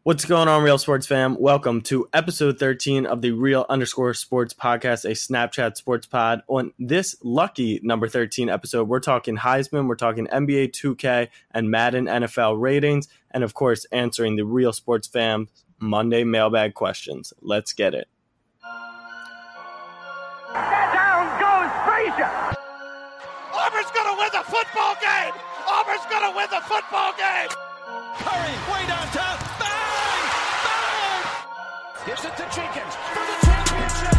What's going on, Real Sports fam? Welcome to episode 13 of the Real_Sports podcast, a Snapchat sports pod. On this lucky number 13 episode, we're talking Heisman, we're talking NBA 2K and Madden NFL ratings, and of course, answering the Real Sports fam Monday mailbag questions. Let's get it. Down goes Frazier! Auburn's gonna win the football game! Auburn's gonna win the football game! Curry, way downtown. Bang! Bang! Gives it to Jenkins for the championship.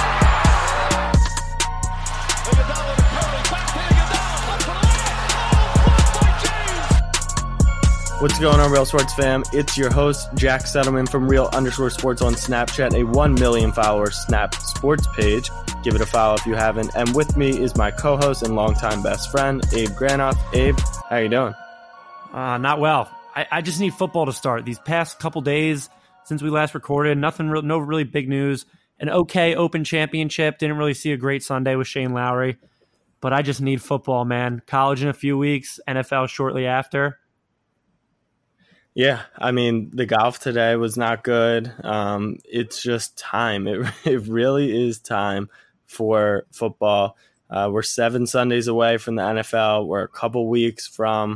Iguodala to Curry, back to Iguodala, up to the line. Oh, blocked by James. What's going on, Real Sports fam? It's your host, Jack Settleman from Real_Sports on Snapchat, a 1 million follower Snap Sports page. Give it a follow if you haven't. And with me is my co-host and longtime best friend, Abe Granoff. Abe, how you doing? Not well. I just need football to start. These past couple days since we last recorded, no really big news. An okay Open Championship. Didn't really see a great Sunday with Shane Lowry. But I just need football, man. College in a few weeks, NFL shortly after. Yeah, I mean, the golf today was not good. It's just time. It really is time for football. We're 7 Sundays away from the NFL. We're a couple weeks from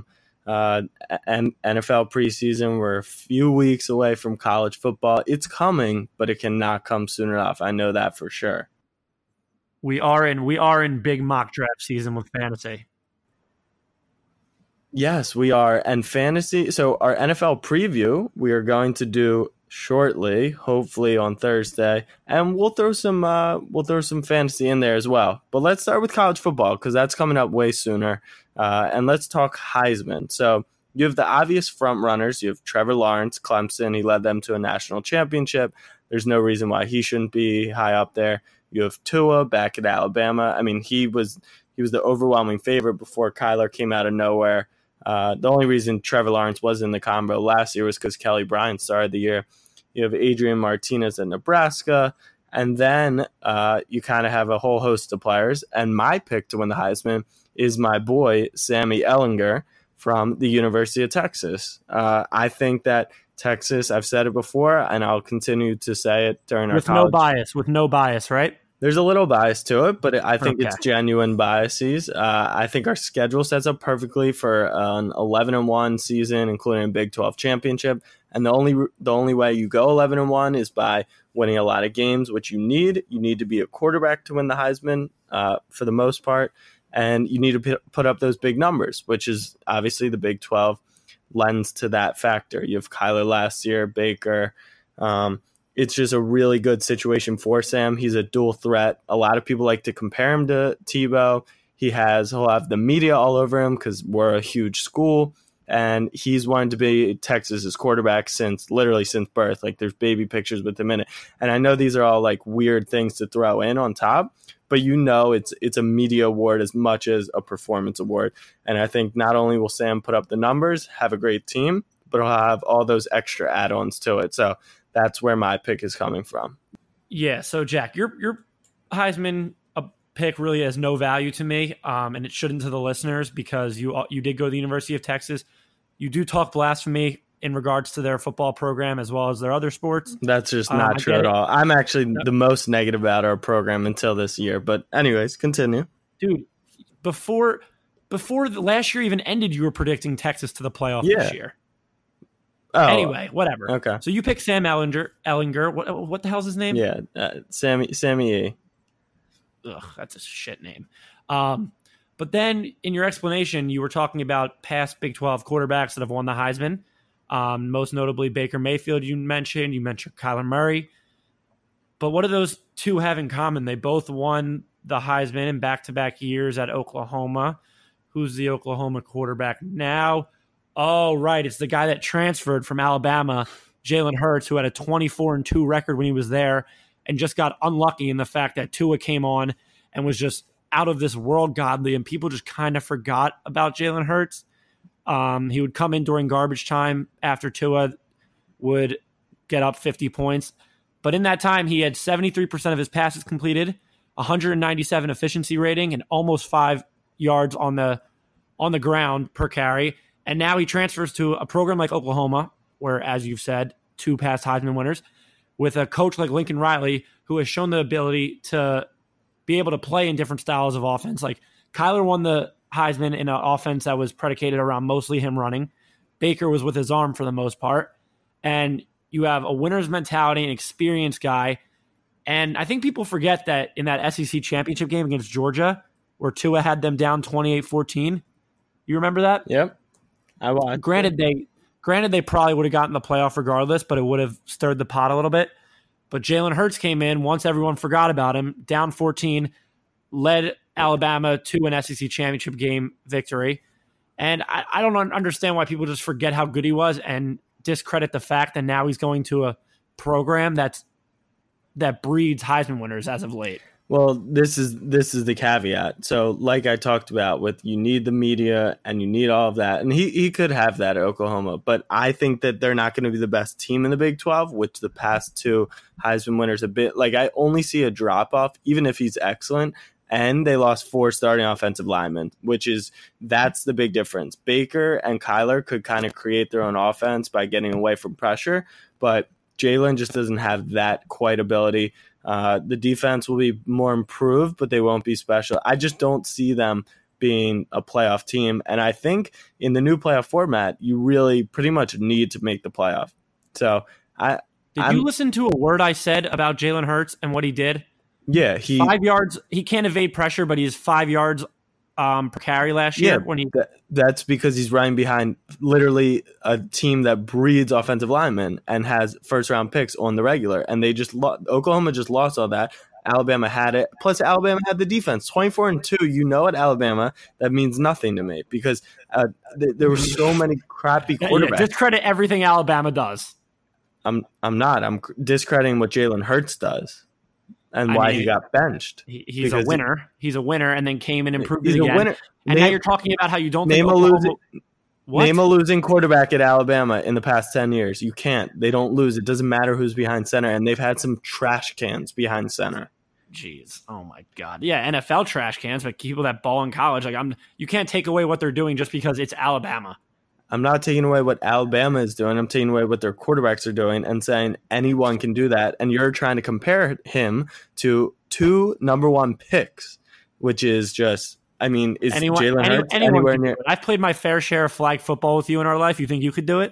NFL preseason. We're a few weeks away from college football. It's coming, but it cannot come soon enough. I know that for sure. We are in big mock draft season with fantasy. Yes, we are. And fantasy. So our NFL preview, we are going to do shortly, hopefully on Thursday, and we'll throw some fantasy in there as well. But let's start with college football because that's coming up way sooner. And let's talk Heisman. So you have the obvious front runners. You have Trevor Lawrence, Clemson. He led them to a national championship. There's no reason why he shouldn't be high up there. You have Tua back at Alabama. I mean, he was the overwhelming favorite before Kyler came out of nowhere. The only reason Trevor Lawrence was in the combo last year was because Kelly Bryant started the year. You have Adrian Martinez at Nebraska. And then you kind of have a whole host of players. And my pick to win the Heisman is my boy, Sammy Ehlinger from the University of Texas. I think that Texas, I've said it before, and I'll continue to say it during our college. With no bias, right? There's a little bias to it, but I think it's genuine biases. I think our schedule sets up perfectly for an 11-1 season, including a Big 12 championship. And the only way you go 11-1 is by winning a lot of games, which you need. You need to be a quarterback to win the Heisman for the most part, and you need to put up those big numbers, which is obviously the Big 12 lends to that factor. You have Kyler last year, Baker. It's just a really good situation for Sam. He's a dual threat. A lot of people like to compare him to Tebow. He'll have the media all over him because we're a huge school, and he's wanted to be Texas's quarterback since birth. Like, there's baby pictures with him in it. And I know these are all like weird things to throw in on top, but it's a media award as much as a performance award. And I think not only will Sam put up the numbers, have a great team, but he'll have all those extra add-ons to it. So that's where my pick is coming from. Yeah, so Jack, your Heisman pick really has no value to me, and it shouldn't to the listeners because you did go to the University of Texas. You do talk blasphemy in regards to their football program as well as their other sports. That's just not true at all. I'm actually the most negative about our program until this year. But anyways, continue. Dude, before the last year even ended, you were predicting Texas to the playoff this year. Oh, anyway, whatever. Okay. So you picked Sam Ehlinger. What the hell's his name? Yeah, Sammy E. Ugh, that's a shit name. But then in your explanation, you were talking about past Big 12 quarterbacks that have won the Heisman. Most notably Baker Mayfield. You mentioned Kyler Murray. But what do those two have in common? They both won the Heisman in back-to-back years at Oklahoma. Who's the Oklahoma quarterback now? Oh, right. It's the guy that transferred from Alabama, Jalen Hurts, who had a 24-2 record when he was there and just got unlucky in the fact that Tua came on and was just out of this world godly, and people just kind of forgot about Jalen Hurts. He would come in during garbage time after Tua would get up 50 points. But in that time, he had 73% of his passes completed, 197 efficiency rating, and almost 5 yards on the ground per carry. And now he transfers to a program like Oklahoma, where, as you've said, 2 past Heisman winners, with a coach like Lincoln Riley, who has shown the ability to be able to play in different styles of offense. Like Kyler won the Heisman in an offense that was predicated around mostly him running. Baker was with his arm for the most part. And you have a winner's mentality, an experienced guy. And I think people forget that in that SEC championship game against Georgia, where Tua had them down 28-14. You remember that? Yep. I watched. Granted, they probably would have gotten the playoff regardless, but it would have stirred the pot a little bit. But Jalen Hurts came in once everyone forgot about him, down 14, led Alabama to an SEC championship game victory. And I don't understand why people just forget how good he was and discredit the fact that now he's going to a program that breeds Heisman winners as of late. Well, this is the caveat. So like I talked about with you need the media and you need all of that. And he could have that at Oklahoma. But I think that they're not going to be the best team in the Big 12, which the past 2 Heisman winners a bit. Like I only see a drop-off, even if he's excellent. And they lost 4 starting offensive linemen, that's the big difference. Baker and Kyler could kind of create their own offense by getting away from pressure. But Jalen just doesn't have that quite ability. The defense will be more improved, but they won't be special. I just don't see them being a playoff team. And I think in the new playoff format, you really pretty much need to make the playoff. So Did you listen to a word I said about Jalen Hurts and what he did? Yeah. 5 yards. He can't evade pressure, but he's 5 yards per carry last year. That's because he's running behind literally a team that breeds offensive linemen and has first-round picks on the regular. And they just Oklahoma just lost all that. Alabama had it. Plus, Alabama had the defense. 24-2, at Alabama, that means nothing to me because there were so many crappy quarterbacks. Yeah, discredit everything Alabama does. I'm not. I'm discrediting what Jalen Hurts does. And why he got benched. He's a winner. He's a winner, and then came and improved it again. Winner. And now you're talking about how you don't think Name a losing quarterback at Alabama in the past 10 years. You can't. They don't lose. It doesn't matter who's behind center, and they've had some trash cans behind center. Jeez. Oh, my God. Yeah, NFL trash cans, but people that ball in college, you can't take away what they're doing just because it's Alabama. I'm not taking away what Alabama is doing. I'm taking away what their quarterbacks are doing and saying anyone can do that. And you're trying to compare him to 2 number 1 picks, which is just, is Jalen Hurts anywhere near? I've played my fair share of flag football with you in our life. You think you could do it?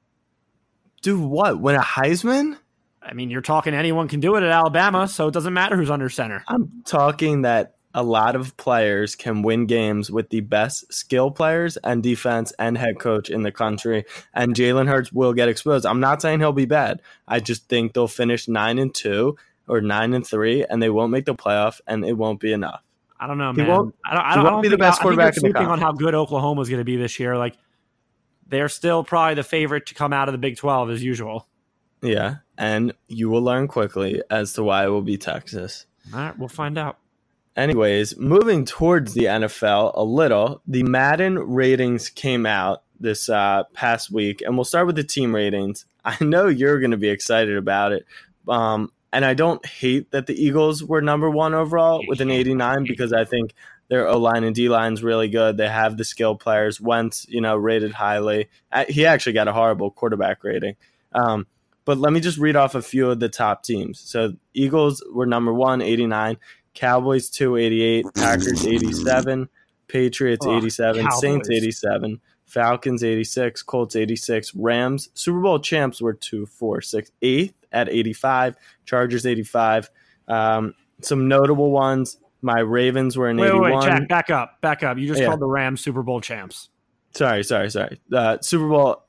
Do what? Win a Heisman? You're talking anyone can do it at Alabama, so it doesn't matter who's under center. I'm talking that a lot of players can win games with the best skill players and defense and head coach in the country, and Jalen Hurts will get exposed. I'm not saying he'll be bad. I just think they'll finish 9-2 or 9-3, and they won't make the playoff, and it won't be enough. I don't know, man. I don't be the best quarterback in the country. On how good Oklahoma is going to be this year, they're still probably the favorite to come out of the Big 12 as usual. Yeah, and you will learn quickly as to why it will be Texas. All right, we'll find out. Anyways, moving towards the NFL a little, the Madden ratings came out this past week, and we'll start with the team ratings. I know you're going to be excited about it, and I don't hate that the Eagles were number 1 overall with an 89 because I think their O-line and D-line is really good. They have the skill players. Wentz, rated highly. He actually got a horrible quarterback rating. But let me just read off a few of the top teams. So Eagles were number 1, 89. Cowboys 2, 88. Packers 87. Patriots 87. Cowboys. Saints 87. Falcons 86. Colts 86. Rams, Super Bowl champs, were 2, 4, 6, 8th at 85. Chargers 85. Some notable ones. My Ravens were in 81. Wait, Jack, back up. You just called the Rams Super Bowl champs. Sorry. Super Bowl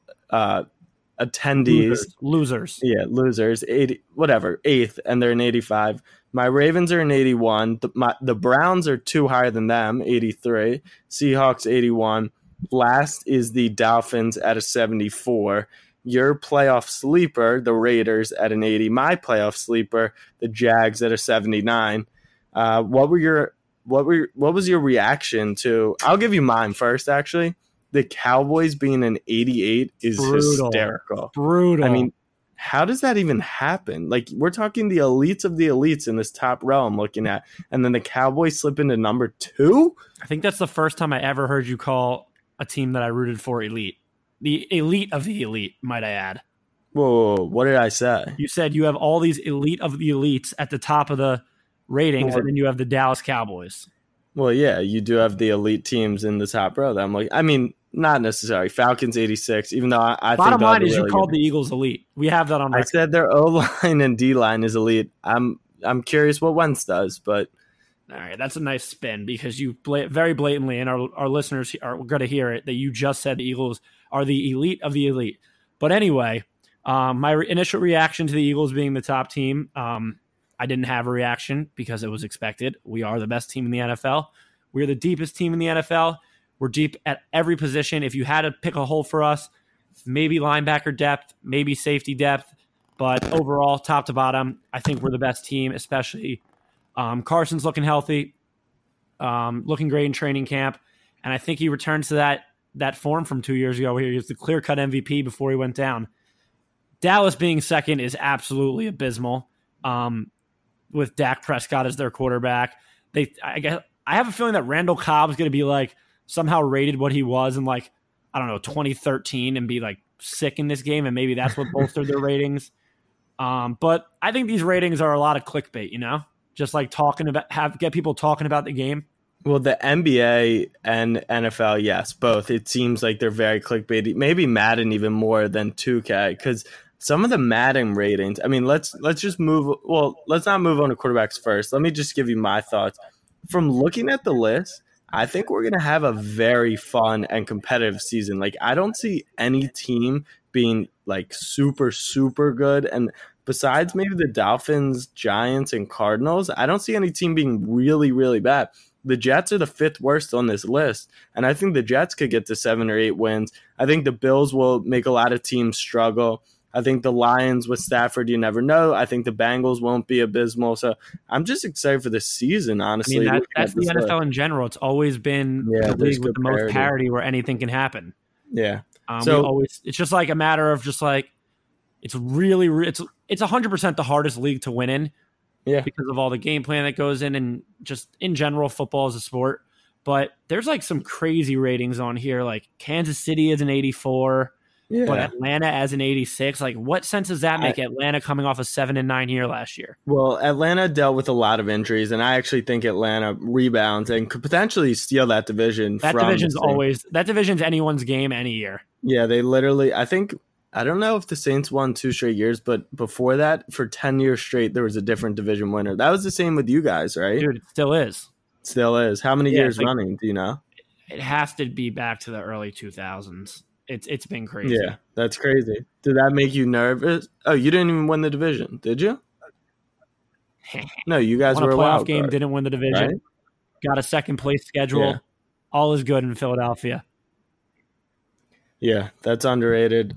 attendees. Losers. Yeah, losers. 80, whatever, 8th, and they're in 85. My Ravens are in 81. The Browns are 2 higher than them, 83. Seahawks 81. Last is the Dolphins at a 74. Your playoff sleeper, the Raiders, at an 80. My playoff sleeper, the Jags, at a 79. What was your reaction to? I'll give you mine first. Actually, the Cowboys being an 88 is hysterical. Brutal. How does that even happen? We're talking the elites of the elites in this top row I'm looking at, and then the Cowboys slip into number 2? I think that's the first time I ever heard you call a team that I rooted for elite. The elite of the elite, might I add. Whoa, what did I say? You said you have all these elite of the elites at the top of the ratings, and then you have the Dallas Cowboys. Well, yeah, you do have the elite teams in the top row. That I'm like, I mean, not necessarily. Falcons 86, even though I think bottom line is you called the Eagles elite. We have that on record. I said their O-line and D-line is elite. I'm curious what Wentz does, but all right, that's a nice spin because you very blatantly, and our listeners are going to hear it, that you just said the Eagles are the elite of the elite. But anyway, my initial reaction to the Eagles being the top team, I didn't have a reaction because it was expected. We are the best team in the NFL. We're the deepest team in the NFL. We're deep at every position. If you had to pick a hole for us, maybe linebacker depth, maybe safety depth, but overall, top to bottom, I think we're the best team, especially Carson's looking healthy, looking great in training camp, and I think he returns to that form from 2 years ago where he was the clear-cut MVP before he went down. Dallas being second is absolutely abysmal. With Dak Prescott as their quarterback, I have a feeling that Randall Cobb's going to be like somehow rated what he was in 2013 and be like sick in this game, and maybe that's what bolstered their ratings. But I think these ratings are a lot of clickbait, just like get people talking about the game. Well, the NBA and NFL, yes, both. It seems like they're very clickbaity. Maybe Madden even more than 2K, because some of the Madden ratings, I mean, let's just move. Well, let's not move on to quarterbacks first. Let me just give you my thoughts. From looking at the list, I think we're going to have a very fun and competitive season. Like, I don't see any team being like super, super good. And besides maybe the Dolphins, Giants, and Cardinals, I don't see any team being really, really bad. The Jets are the 5th worst on this list, and I think the Jets could get to 7 or 8 wins. I think the Bills will make a lot of teams struggle. I think the Lions with Stafford, you never know. I think the Bengals won't be abysmal. So I'm just excited for this season, honestly. I mean, that's the NFL in general. It's always been the league with the most parity where anything can happen. Yeah. It's just like a matter of just like it's 100% the hardest league to win in. Yeah. Because of all the game plan that goes in and just in general, football is a sport. But there's like some crazy ratings on here. Like Kansas City is an 84. Yeah. But Atlanta as an 86, like what sense does that make? Atlanta coming off a 7-9 year last year. Well, Atlanta dealt with a lot of injuries, and I actually think Atlanta rebounds and could potentially steal that division. That division's anyone's game any year. Yeah, they literally. I don't know if the Saints won 2 straight years, but before that, for 10 years straight, there was a different division winner. That was the same with you guys, right? Dude, it still is. Still is. How many years running? Do you know? It has to be back to the early 2000s. It's been crazy. Yeah, that's crazy. Did that make you nervous? Oh, you didn't even win the division, did you? No, you guys were a playoff game, didn't win the division. Right? Got a second place schedule. Yeah. All is good in Philadelphia. Yeah, that's underrated.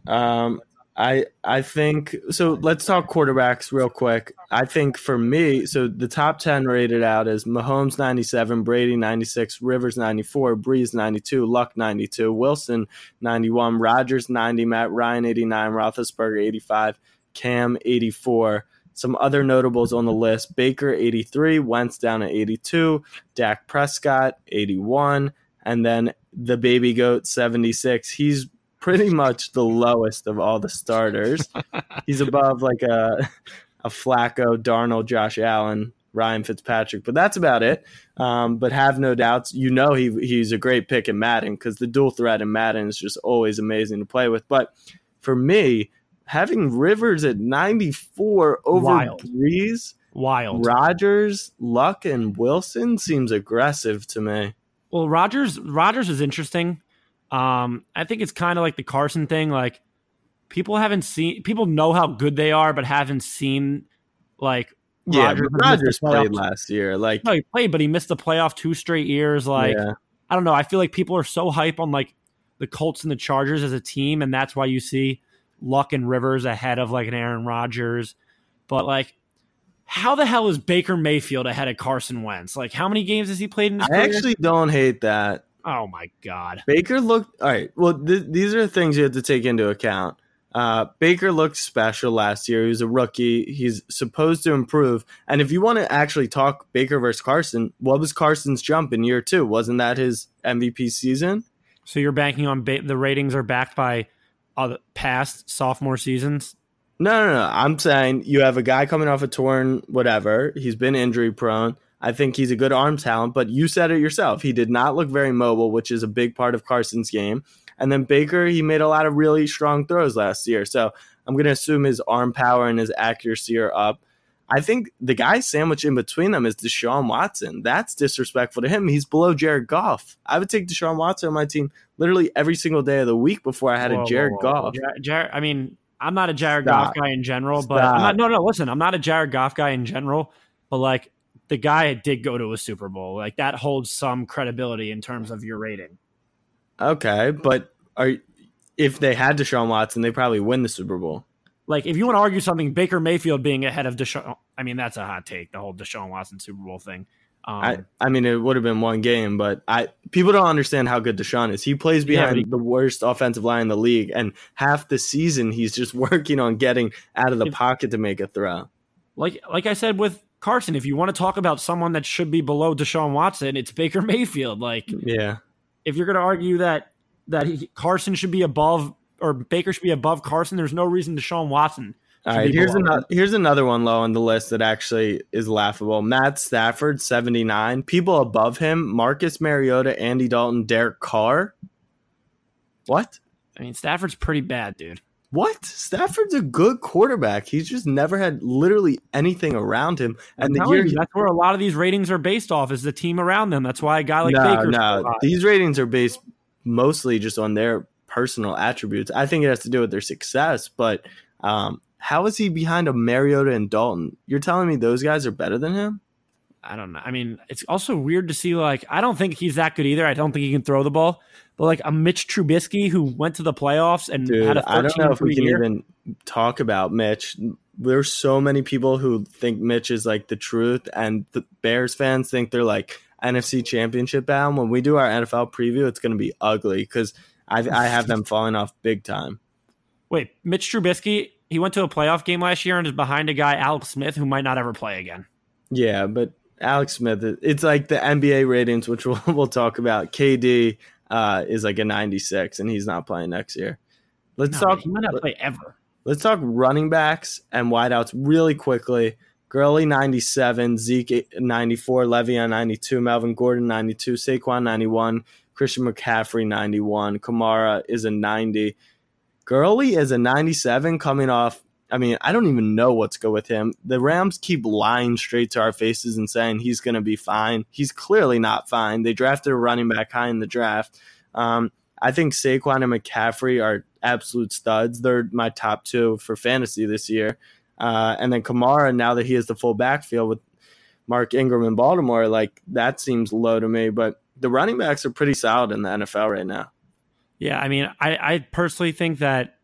I think so. Let's talk quarterbacks real quick. I think for me, so the top 10 rated out is Mahomes 97, Brady 96, Rivers 94, Breeze 92, Luck 92, Wilson 91, Rodgers 90, Matt Ryan 89, Roethlisberger 85, Cam 84. Some other notables on the list: Baker 83, Wentz down at 82, Dak Prescott 81, and then the baby goat 76. He's pretty much the lowest of all the starters. He's above like a Flacco, Darnold, Josh Allen, Ryan Fitzpatrick, but that's about it. But have no doubts, he's a great pick in Madden because the dual threat in Madden is just always amazing to play with. But for me, having Rivers at 94 over Breeze, Rodgers, Luck, and Wilson seems aggressive to me. Well, Rodgers is interesting. I think it's kind of like the Carson thing. Like people know how good they are, but haven't seen like Rodgers played last year. Like no, he played, but he missed the playoff 2 straight years. Like I don't know. I feel like people are so hype on like the Colts and the Chargers as a team, and that's why you see Luck and Rivers ahead of like an Aaron Rodgers. But like, how the hell is Baker Mayfield ahead of Carson Wentz? Like, how many games has he played in his career? I actually don't hate that. Oh, my God. Baker looked – all right, well, these are things you have to take into account. Baker looked special last year. He was a rookie. He's supposed to improve. And if you want to actually talk Baker versus Carson, what was Carson's jump in year 2? Wasn't that his MVP season? So you're banking on the ratings are backed by past sophomore seasons? No. I'm saying you have a guy coming off a torn whatever. He's been injury prone. I think he's a good arm talent, but you said it yourself. He did not look very mobile, which is a big part of Carson's game. And then Baker, he made a lot of really strong throws last year. So I'm going to assume his arm power and his accuracy are up. I think the guy sandwiched in between them is Deshaun Watson. That's disrespectful to him. He's below Jared Goff. I would take Deshaun Watson on my team literally every single day of the week before I had a Jared Goff. I mean, I'm not a Jared Goff guy in general, but listen, I'm not a Jared Goff guy in general, but like the guy did go to a Super Bowl. Like that holds some credibility in terms of your rating. Okay, but if they had Deshaun Watson, they probably win the Super Bowl. Like, if you want to argue something, Baker Mayfield being ahead of Deshaun, I mean, that's a hot take, the whole Deshaun Watson Super Bowl thing. I mean, it would have been one game, but people don't understand how good Deshaun is. He plays behind the worst offensive line in the league, and half the season he's just working on getting out of the pocket to make a throw. Like I said with Carson, if you want to talk about someone that should be below Deshaun Watson, it's Baker Mayfield. Like, yeah, if you're going to argue that Carson should be above or Baker should be above Carson, there's no reason Deshaun Watson. All right, here's another one low on the list that actually is laughable. Matt Stafford, 79. People above him, Marcus Mariota, Andy Dalton, Derek Carr. What? I mean, Stafford's pretty bad, dude. What? Stafford's a good quarterback. He's just never had literally anything around him. And that's where a lot of these ratings are based off, is the team around them. That's why a guy like Baker. No, these ratings are based mostly just on their personal attributes. I think it has to do with their success, but how is he behind a Mariota and Dalton? You're telling me those guys are better than him? I don't know. I mean, it's also weird to see, like, I don't think he's that good either. I don't think he can throw the ball. But, like, a Mitch Trubisky who went to the playoffs and had a 13 I don't know if we can year. even talk about Mitch. There's so many people who think Mitch is, like, the truth, and the Bears fans think they're, like, NFC Championship bound. When we do our NFL preview, it's going to be ugly because I have them falling off big time. Wait, Mitch Trubisky, he went to a playoff game last year and is behind a guy, Alex Smith, who might not ever play again. Yeah, but Alex Smith, it's like the NBA ratings, which we'll talk about. KD is like a 96, and he's not playing next year. He might not play ever. Let's talk running backs and wideouts really quickly. Gurley, 97, Zeke, 94, Le'Veon, 92, Melvin Gordon, 92, Saquon, 91, Christian McCaffrey, 91, Kamara is a 90. Gurley is a 97 coming off. I mean, I don't even know what's good with him. The Rams keep lying straight to our faces and saying he's going to be fine. He's clearly not fine. They drafted a running back high in the draft. I think Saquon and McCaffrey are absolute studs. They're my top two for fantasy this year. And then Kamara, now that he has the full backfield with Mark Ingram in Baltimore, like that seems low to me. But the running backs are pretty solid in the NFL right now. Yeah, I mean, I personally think that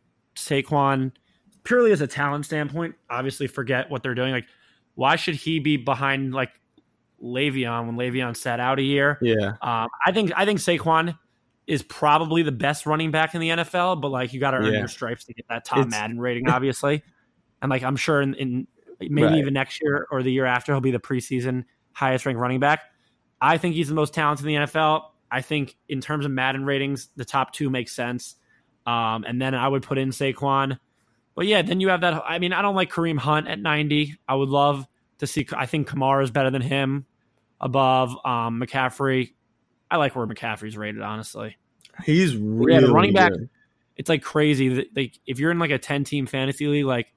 Saquon, purely as a talent standpoint, obviously forget what they're doing. Like, why should he be behind like Le'Veon when Le'Veon sat out a year? Yeah, I think Saquon is probably the best running back in the NFL, but like you got to earn your stripes to get that top Madden rating, obviously. And like I'm sure in maybe even next year or the year after, he'll be the preseason highest ranked running back. I think he's the most talented in the NFL. I think in terms of Madden ratings, the top two make sense. And then I would put in Saquon. But yeah, then you have that. I mean, I don't like Kareem Hunt at 90. I would love to see. I think Kamara is better than him above McCaffrey. I like where McCaffrey's rated, honestly. He's really the running back. good. It's like crazy. Like if you're in like a 10-team fantasy league, like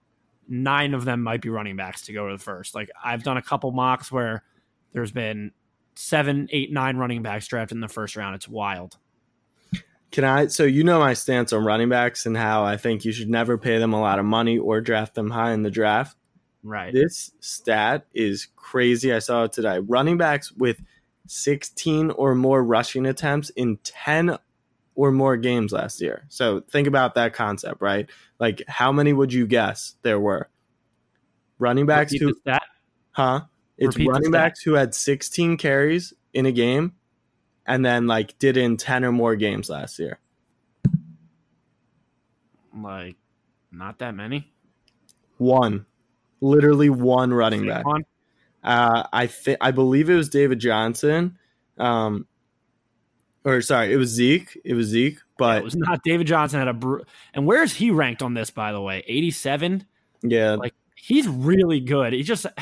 9 of them might be running backs to go to the first. Like I've done a couple mocks where there's been 7, 8, 9 running backs drafted in the first round. It's wild. So you know my stance on running backs and how I think you should never pay them a lot of money or draft them high in the draft. Right. This stat is crazy. I saw it today. Running backs with 16 or more rushing attempts in 10 or more games last year. So think about that concept, right? Like how many would you guess there were? Running backs It's running backs who had 16 carries in a game and then like did in 10 or more games last year. Like not that many. One. Literally one running back. I believe it was David Johnson. Or sorry, it was Zeke. But it was not. David Johnson had and where is he ranked on this, by the way? 87? Yeah. Like, he's really good. He just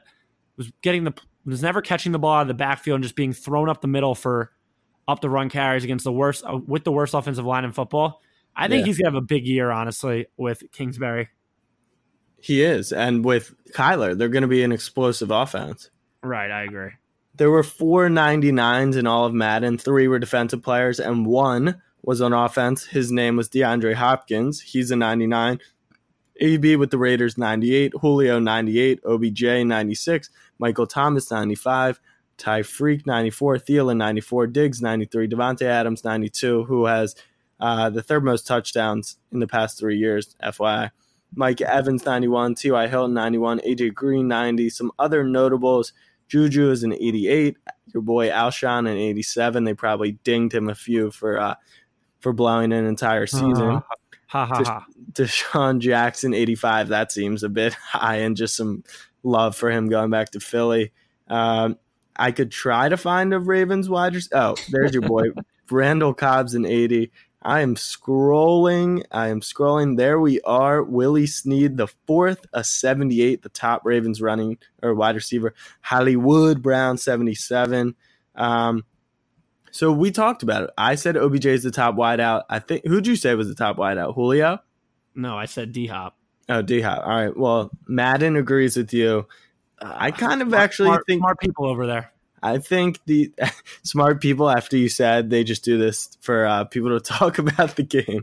was never catching the ball out of the backfield and just being thrown up the middle for up the run carries against with the worst offensive line in football. I think he's going to have a big year, honestly, with Kingsbury. He is. And with Kyler, they're going to be an explosive offense. Right, I agree. There were 4 99s in all of Madden. 3 were defensive players, and 1 was on offense. His name was DeAndre Hopkins. He's a 99. AB with the Raiders, 98. Julio, 98. OBJ, 96. Michael Thomas, 95. Ty Freak, 94. Thielen, 94. Diggs, 93. Devontae Adams, 92, who has the third most touchdowns in the past 3 years, FYI. Mike Evans, 91. T.Y. Hilton, 91. AJ Green, 90. Some other notables. Juju is an 88. Your boy Alshon, an 87. They probably dinged him a few for blowing an entire season. Deshaun Jackson, 85. That seems a bit high, and just some love for him going back to Philly. I could try to find a Ravens wide receiver. Oh, there's your boy. Randall Cobb's an 80. I am scrolling. There we are. Willie Snead, the 4th, a 78, the top Ravens running or wide receiver. Hollywood Brown, 77. So we talked about it. I said OBJ is the top wideout. I think, who'd you say was the top wideout? Julio? No, I said D-Hop. Oh, D-Hop. All right. Well, Madden agrees with you. I kind of think smart people over there. I think the smart people, after you said they just do this for people to talk about the game.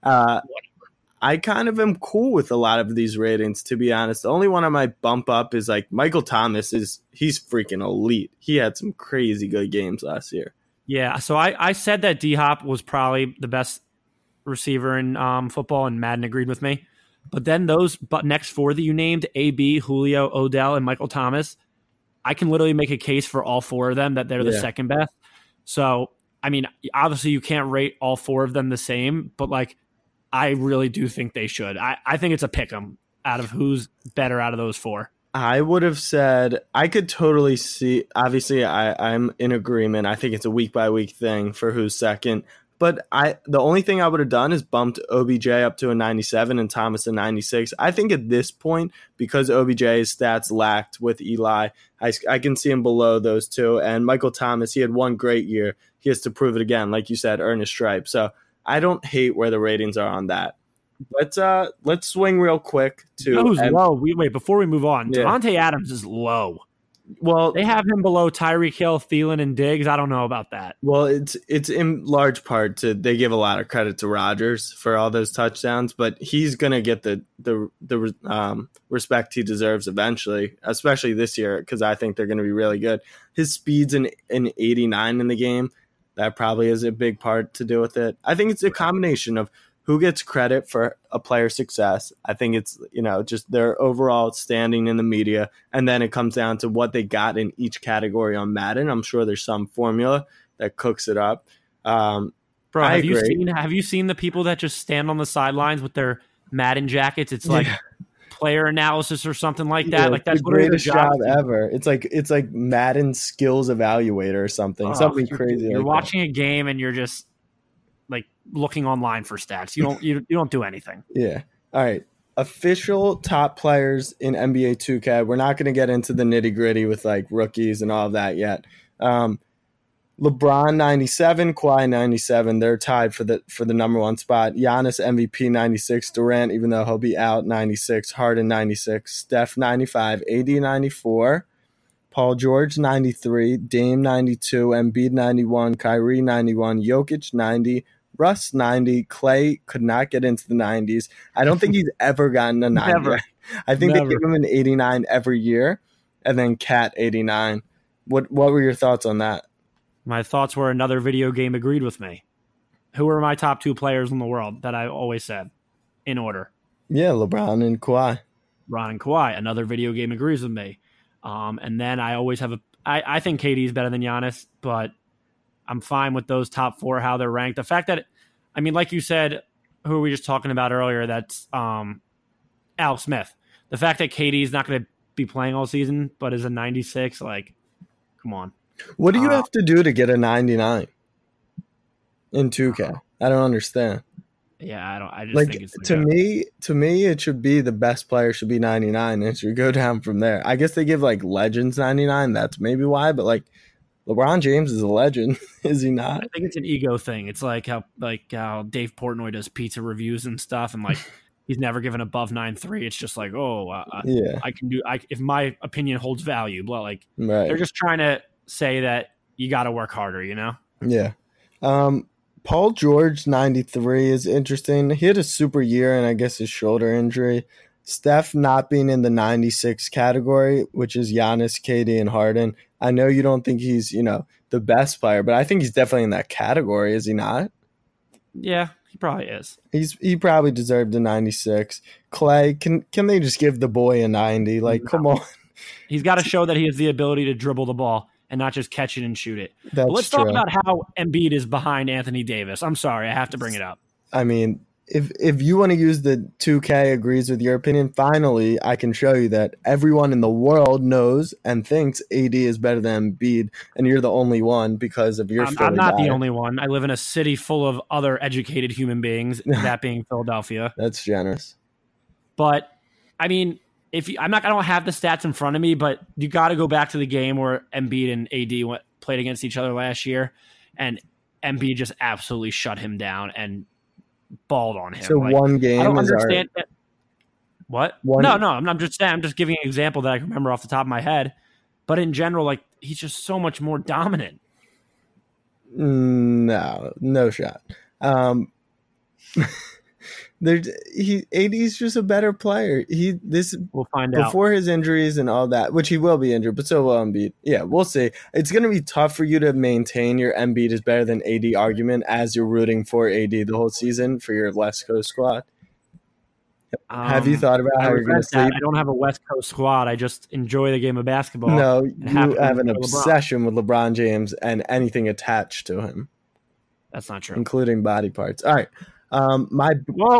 I kind of am cool with a lot of these ratings, to be honest. The only one I might bump up is like Michael Thomas. He's freaking elite. He had some crazy good games last year. Yeah, so I said that D-Hop was probably the best receiver in football, and Madden agreed with me. But then those next 4 that you named, AB, Julio, Odell, and Michael Thomas, I can literally make a case for all 4 of them that they're the second best. So, I mean, obviously you can't rate all 4 of them the same, but like, I really do think they should. I think it's a pick 'em out of who's better out of those 4. I would have said I could totally see. Obviously, I'm in agreement. I think it's a week-by-week thing for who's second. But the only thing I would have done is bumped OBJ up to a 97 and Thomas a 96. I think at this point, because OBJ's stats lacked with Eli, I can see him below those 2. And Michael Thomas, he had one great year. He has to prove it again, like you said, earn his stripe. So I don't hate where the ratings are on that. Let's swing real quick to who's low. Wait, before we move on, Devontae Adams is low. Well, they have him below Tyreek Hill, Thielen, and Diggs. I don't know about that. Well, it's in large part they give a lot of credit to Rodgers for all those touchdowns, but he's gonna get the respect he deserves eventually, especially this year, because I think they're gonna be really good. His speed's an 89 in the game. That probably is a big part to do with it. I think it's a combination of who gets credit for a player's success. I think it's, just their overall standing in the media. And then it comes down to what they got in each category on Madden. I'm sure there's some formula that cooks it up. Bro, have you seen the people that just stand on the sidelines with their Madden jackets? It's like player analysis or something like that. Like that's the greatest job ever. It's like Madden skills evaluator or something. Something crazy. You're watching a game and you're just like looking online for stats. You don't do anything. Yeah. All right. Official top players in NBA 2K. We're not going to get into the nitty gritty with like rookies and all of that yet. LeBron 97, Kawhi 97. They're tied for the number 1 spot. Giannis MVP 96. Durant, even though he'll be out, 96. Harden 96. Steph 95. AD 94. Paul George 93. Dame 92. Embiid 91. Kyrie 91. Jokic 90. Russ 90. Clay could not get into the 90s. I don't think he's ever gotten a 90. Never. I think they give him an 89 every year, and then Cat 89. What were your thoughts on that? My thoughts were another video game agreed with me. Who are my top 2 players in the world that I always said in order? Yeah, LeBron and Kawhi. Another video game agrees with me. And then I always have I think KD is better than Giannis, but I'm fine with those top 4, how they're ranked. The fact that, I mean, like you said, who were we just talking about earlier? That's Al Smith. The fact that KD is not going to be playing all season, but is a 96, like, come on. What do you have to do to get a 99? in 2K. I don't understand. Yeah, I just think it's to me, it should be the best player should be 99, and it should go down from there. I guess they give like legends 99. That's maybe why, but like LeBron James is a legend, is he not? I think it's an ego thing. It's like how Dave Portnoy does pizza reviews and stuff, and like he's never given above 9.3. It's just like, I can do. If my opinion holds value, but like they're just trying to say that you got to work harder, you know? Yeah. Paul George 93 is interesting. He had a super year, and I guess his shoulder injury. Steph not being in the 96 category, which is Giannis, KD, and Harden. I know you don't think he's, the best player, but I think he's definitely in that category, is he not? Yeah, he probably is. He probably deserved a 96. Clay, can they just give the boy a 90? Like, come on. He's got to show that he has the ability to dribble the ball and not just catch it and shoot it. But let's talk about how Embiid is behind Anthony Davis. I'm sorry, I have to bring it up. I mean, if you want to use the 2K agrees with your opinion, finally, I can show you that everyone in the world knows and thinks AD is better than Embiid, and you're the only one because of your I'm not the only one. I live in a city full of other educated human beings, that being Philadelphia. That's generous. But, I mean, I don't have the stats in front of me, but you got to go back to the game where Embiid and AD played against each other last year, and Embiid just absolutely shut him down and balled on him. So one game. I don't understand that. What? No, I'm just saying. I'm just giving an example that I can remember off the top of my head. But in general, like he's just so much more dominant. No shot. AD's just a better player. We'll find out before his injuries and all that, which he will be injured, but so will Embiid. Yeah, we'll see. It's going to be tough for you to maintain your Embiid is better than AD argument as you're rooting for AD the whole season for your West Coast squad. Have you thought about how you're going to sleep? I don't have a West Coast squad. I just enjoy the game of basketball. No, you have an obsession with LeBron James and anything attached to him. That's not true, including body parts. All right. Whoa! My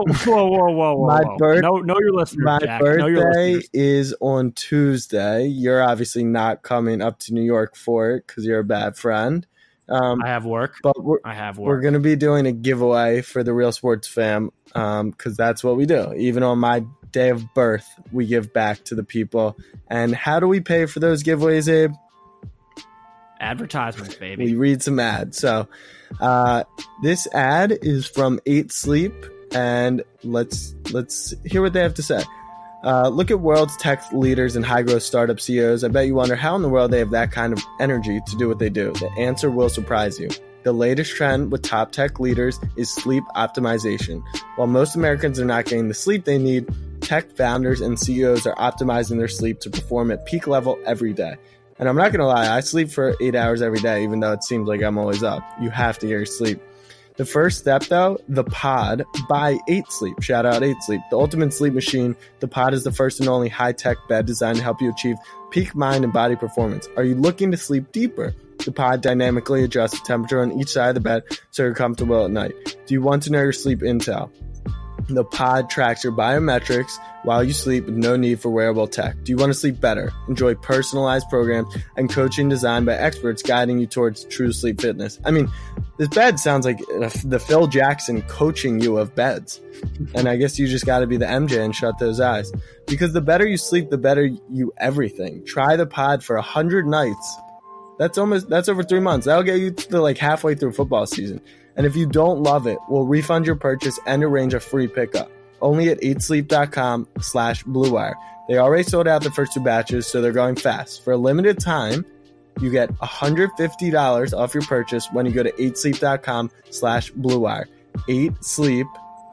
know your listeners. My Jack. birthday is on Tuesday. You're obviously not coming up to New York for it because you're a bad friend. I have work, but we're going to be doing a giveaway for the Real Sports Fam because that's what we do. Even on my day of birth, we give back to the people. And how do we pay for those giveaways, Abe? Advertisements, baby. We read some ads. So this ad is from 8 Sleep, and let's hear what they have to say. Look at world's tech leaders and high-growth startup CEOs. I bet you wonder how in the world they have that kind of energy to do what they do. The answer will surprise you. The latest trend with top tech leaders is sleep optimization. While most Americans are not getting the sleep they need, tech founders and CEOs are optimizing their sleep to perform at peak level every day. And I'm not going to lie, I sleep for 8 hours every day, even though it seems like I'm always up. You have to get your sleep. The first step, though, the Pod by 8 Sleep. Shout out 8 Sleep. The ultimate sleep machine. The Pod is the first and only high-tech bed designed to help you achieve peak mind and body performance. Are you looking to sleep deeper? The Pod dynamically adjusts the temperature on each side of the bed so you're comfortable at night. Do you want to know your sleep intel? The Pod tracks your biometrics while you sleep with no need for wearable tech. Do you want to sleep better? Enjoy personalized programs and coaching designed by experts guiding you towards true sleep fitness. I mean, this bed sounds like the Phil Jackson coaching you of beds. And I guess you just got to be the MJ and shut those eyes. Because the better you sleep, the better you everything. Try the Pod for 100 nights. That's over 3 months. That'll get you to like halfway through football season. And if you don't love it, we'll refund your purchase and arrange a free pickup. Only at 8sleep.com/bluewire. They already sold out the first 2 batches, so they're going fast. For a limited time, you get $150 off your purchase when you go to 8sleep.com/bluewire. 8sleep,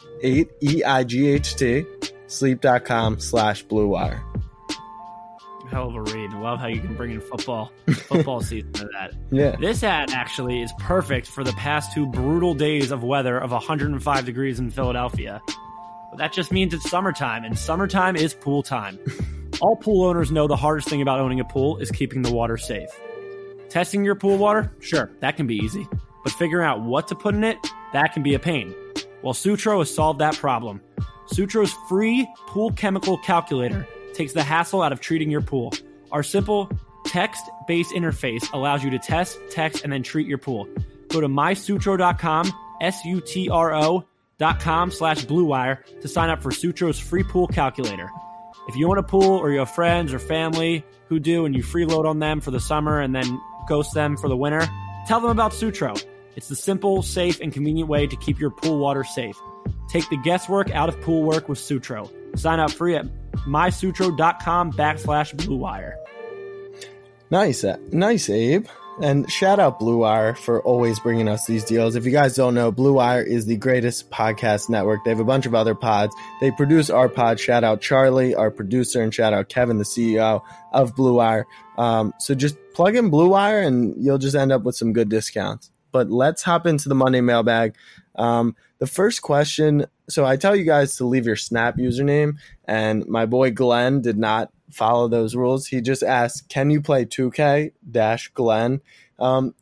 8EIGHT, sleep.com/bluewire. Hell of a read. Love how you can bring in football season to that. Yeah. This ad actually is perfect for the past 2 brutal days of weather of 105 degrees in Philadelphia. But that just means it's summertime, and summertime is pool time. All pool owners know the hardest thing about owning a pool is keeping the water safe. Testing your pool water? Sure, that can be easy. But figuring out what to put in it, that can be a pain. Well, Sutro has solved that problem. Sutro's free pool chemical calculator takes the hassle out of treating your pool. Our simple text-based interface allows you to test, text, and then treat your pool. Go to mysutro.com sutro.com/Blue Wire to sign up for Sutro's free pool calculator. If you own a pool or you have friends or family who do and you freeload on them for the summer and then ghost them for the winter, tell them about Sutro. It's the simple, safe, and convenient way to keep your pool water safe. Take the guesswork out of pool work with Sutro. Sign up free at mysutro.com/Blue Wire. Nice, Abe. And shout out Blue Wire for always bringing us these deals. If you guys don't know, Blue Wire is the greatest podcast network. They have a bunch of other pods. They produce our pod. Shout out Charlie, our producer, and shout out Kevin, the CEO of Blue Wire. So just plug in Blue Wire and you'll just end up with some good discounts. But let's hop into the Monday mailbag. The first question, so I tell you guys to leave your Snap username, and my boy Glenn did not follow those rules. He just asked, "Can you play 2K-Glenn?" And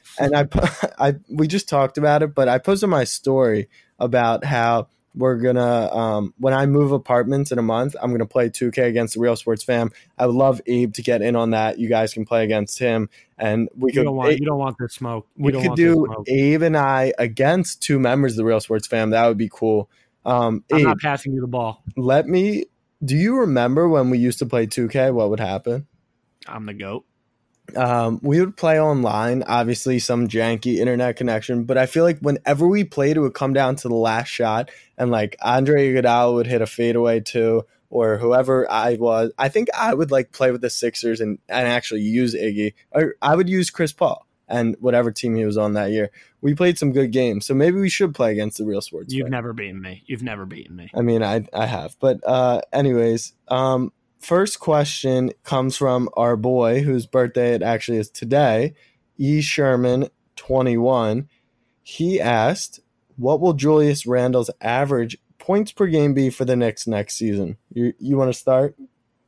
we just talked about it, but I posted my story about how we're gonna when I move apartments in a month, I'm gonna play 2K against the Real Sports Fam. I would love Abe to get in on that. You guys can play against him, and we could. You don't want the smoke. We could do Abe and I against two members of the Real Sports Fam. That would be cool. I'm Abe, not passing you the ball. Do you remember when we used to play 2K? What would happen? I'm the GOAT. We would play online, obviously some janky internet connection, but I feel like whenever we played, it would come down to the last shot, and like Andre Iguodala would hit a fadeaway too, or whoever I was. I think I would like play with the Sixers and actually use Iggy, or I would use Chris Paul and whatever team he was on that year. We played some good games, so maybe we should play against the Real Sports. You've never beaten me. I mean, I have, but anyways, first question comes from our boy whose birthday it actually is today, E. Sherman, 21. He asked, "What will Julius Randle's average points per game be for the Knicks next season?" You want to start?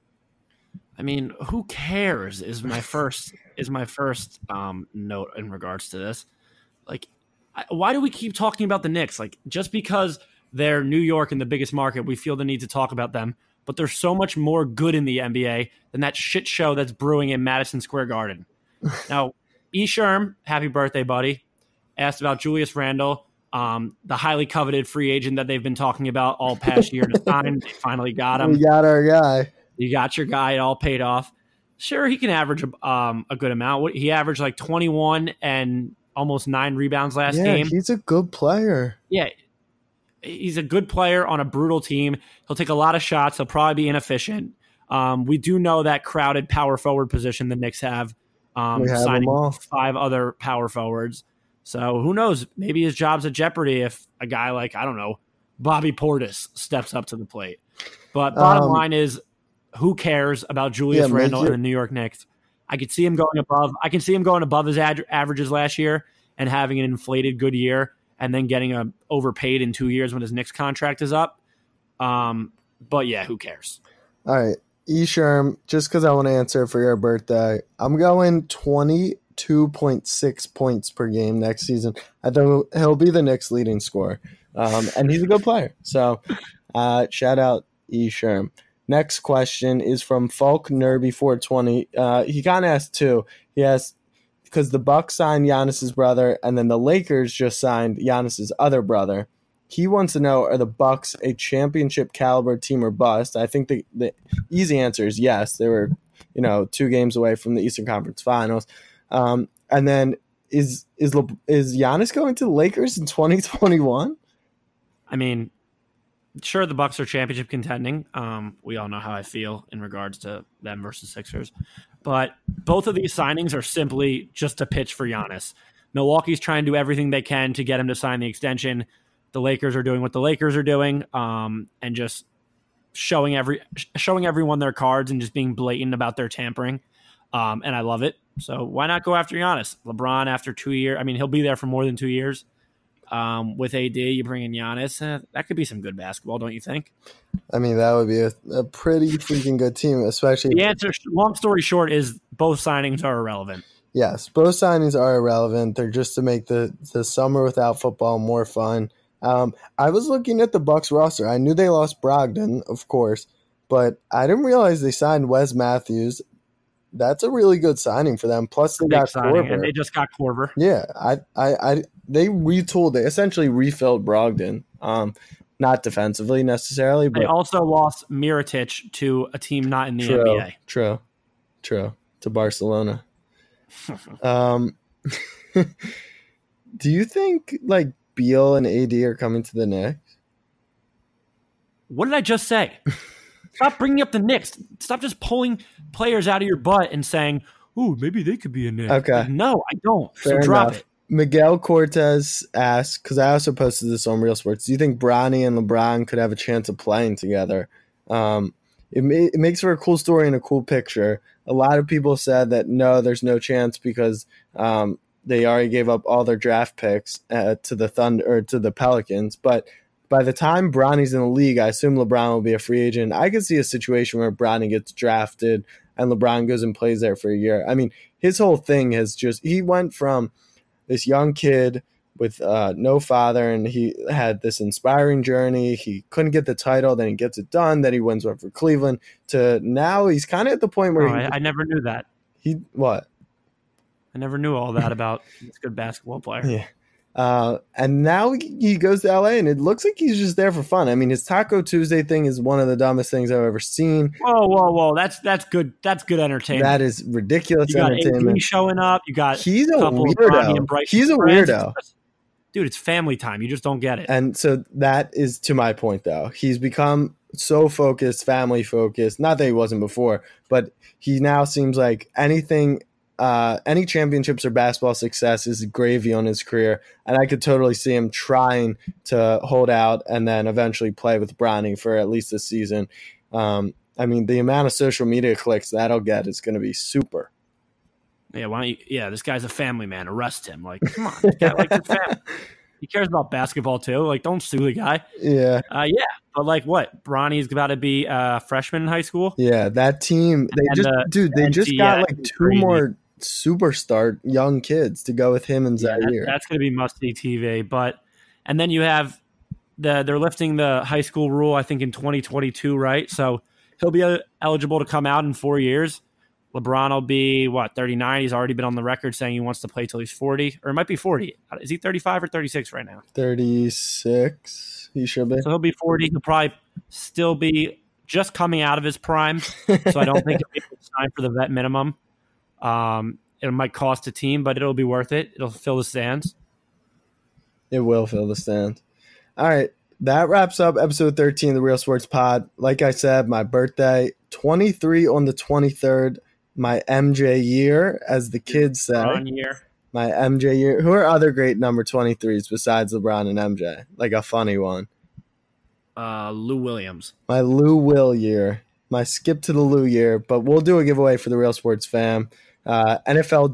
I mean, who cares? Is my first note in regards to this. Like, why do we keep talking about the Knicks? Like, just because they're New York and the biggest market, we feel the need to talk about them. But there's so much more good in the NBA than that shit show that's brewing in Madison Square Garden. Now, E. Sherm, happy birthday, buddy, asked about Julius Randle, the highly coveted free agent that they've been talking about all past year to sign. They finally got him. We got our guy. You got your guy. It all paid off. Sure, he can average a good amount. He averaged like 21 and almost 9 rebounds last game. He's a good player. Yeah, he's a good player on a brutal team. He'll take a lot of shots. He'll probably be inefficient. We do know that crowded power forward position the Knicks have, signing 5 other power forwards. So who knows? Maybe his job's at jeopardy if a guy like, I don't know, Bobby Portis steps up to the plate. But bottom line is, who cares about Julius Randle and the New York Knicks? I could see him going above. I can see him going above his averages last year and having an inflated good year, and then getting overpaid in 2 years when his Knicks contract is up. But yeah, who cares? All right, E. Sherm, just because I want to answer for your birthday, I'm going 22.6 points per game next season. I think he'll be the Knicks' leading scorer, and he's a good player. So shout out E. Sherm. Next question is from Falk Nerby 420. He kind of asked two. He asked, because the Bucks signed Giannis's brother, and then the Lakers just signed Giannis's other brother. He wants to know, are the Bucks a championship caliber team or bust? I think the easy answer is yes. They were, 2 games away from the Eastern Conference Finals. And then is Giannis going to the Lakers in 2021? I mean, sure, the Bucks are championship contending. We all know how I feel in regards to them versus Sixers. But both of these signings are simply just a pitch for Giannis. Milwaukee's trying to do everything they can to get him to sign the extension. The Lakers are doing what the Lakers are doing, and just showing everyone their cards and just being blatant about their tampering. And I love it. So why not go after Giannis? LeBron, after 2 years, I mean, he'll be there for more than 2 years. With AD, you bring in Giannis. That could be some good basketball, don't you think? I mean, that would be a pretty freaking good team, especially. The answer, long story short, is both signings are irrelevant. Yes, both signings are irrelevant. They're just to make the summer without football more fun. I was looking at the Bucks roster. I knew they lost Brogdon, of course, but I didn't realize they signed Wes Matthews. that's a really good signing for them. Plus, they got Korver. And they just got Korver. Yeah, they retooled. They essentially refilled Brogdon. Not defensively necessarily, but they also lost Mirotic to a team not in the NBA. True. To Barcelona. Do you think like Beal and AD are coming to the Knicks? What did I just say? Stop bringing up the Knicks. Stop just pulling players out of your butt and saying, "Ooh, maybe they could be a Knicks." Okay. Like, no, I don't. Fair so drop enough. it. Miguel Cortez asked, because I also posted this on Real Sports, do you think Bronny and LeBron could have a chance of playing together? It makes for a cool story and a cool picture. A lot of people said that no, there's no chance because they already gave up all their draft picks to the Thunder or to the Pelicans. But by the time Bronny's in the league, I assume LeBron will be a free agent. I could see a situation where Bronny gets drafted and LeBron goes and plays there for a year. I mean, his whole thing has he went from this young kid with no father, and he had this inspiring journey. He couldn't get the title, then he gets it done, then he wins one for Cleveland, to now he's kind of at the point where I never knew that. What? I never knew all that about this good basketball player. Yeah. And now he goes to LA, and it looks like he's just there for fun. I mean, his Taco Tuesday thing is one of the dumbest things I've ever seen. Whoa! That's good. That's good entertainment. That is ridiculous you got entertainment. AD showing up. You got he's a weirdo. He's a weirdo. Dude, it's family time. You just don't get it. And so that is to my point, though. He's become so focused, family focused. Not that he wasn't before, but he now seems like any championships or basketball success is gravy on his career. And I could totally see him trying to hold out and then eventually play with Bronny for at least this season. I mean, the amount of social media clicks that'll get is going to be super. Yeah, why don't you? Yeah, this guy's a family man. Arrest him. Like, come on, this guy likes his family. He cares about basketball too. Like, don't sue the guy. Yeah. But like, what? Bronny's about to be a freshman in high school. Yeah, that team. They just got like two more superstar young kids to go with him and Zaire. That's going to be must-see TV. And then you have they're lifting the high school rule, I think, in 2022, right? So he'll be eligible to come out in 4 years. LeBron will be, 39? He's already been on the record saying he wants to play till he's 40. Or it might be 40. Is he 35 or 36 right now? 36. He should be. So he'll be 40. He'll probably still be just coming out of his prime. So I don't think he'll be able to sign for the vet minimum. It might cost a team, but it'll be worth it. It'll fill the stands. It will fill the stands. All right. That wraps up episode 13 of the Real Sports Pod. Like I said, my birthday, 23 on the 23rd. My MJ year, as the kids say. My MJ year. Who are other great number 23s besides LeBron and MJ? Like a funny one. Lou Williams. My Lou Will year. My skip to the Lou year. But we'll do a giveaway for the Real Sports fam. NFL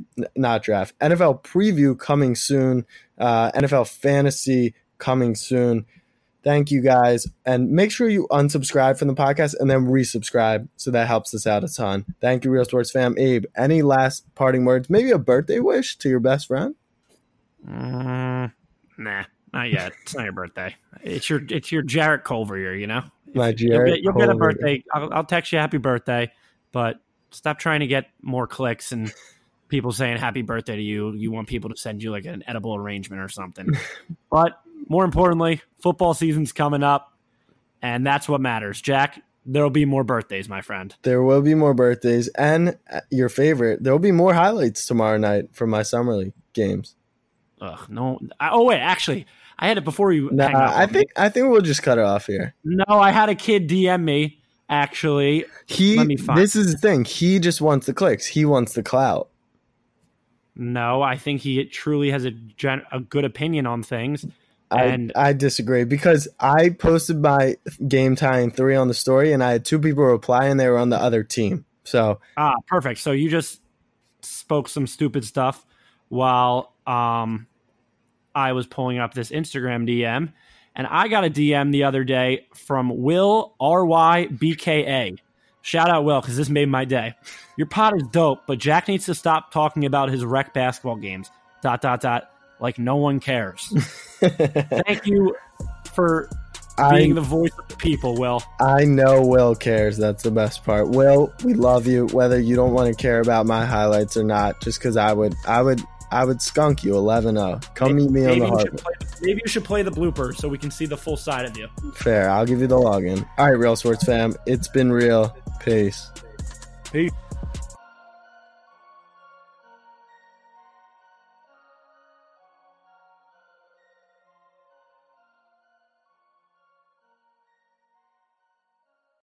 preview coming soon. NFL fantasy coming soon. Thank you guys. And make sure you unsubscribe from the podcast and then resubscribe. So that helps us out a ton. Thank you, Real Sports fam. Abe, any last parting words? Maybe a birthday wish to your best friend? Nah, not yet. It's not your birthday. It's your Jarrett Culver year, you know? My Jarrett You'll get a birthday. I'll text you happy birthday, but stop trying to get more clicks and people saying happy birthday to you. You want people to send you like an edible arrangement or something. But more importantly, football season's coming up, and that's what matters. Jack, there'll be more birthdays, my friend. There will be more birthdays, and your favorite, there'll be more highlights tomorrow night from my summer league games. Ugh, no. Wait, actually, I had it before you. I think we'll just cut it off here. No, I had a kid DM me. Actually, this is the thing. He just wants the clicks. He wants the clout. No, I think he truly has a good opinion on things. And I disagree because I posted my game tying 3 on the story, and I had 2 people reply, and they were on the other team. So perfect. So you just spoke some stupid stuff while I was pulling up this Instagram DM, and I got a DM the other day from Will RYBKA. Shout out Will, because this made my day. Your pod is dope, but Jack needs to stop talking about his rec basketball games. ... Like no one cares. Thank you for being the voice of the people, Will. I know Will cares. That's the best part. Will, we love you, whether you don't want to care about my highlights or not, just because I would skunk you 11-0. Come meet me on the harbor. Maybe you should play the blooper so we can see the full side of you. Fair. I'll give you the login. All right, Real Sports fam. It's been real. Peace. Peace.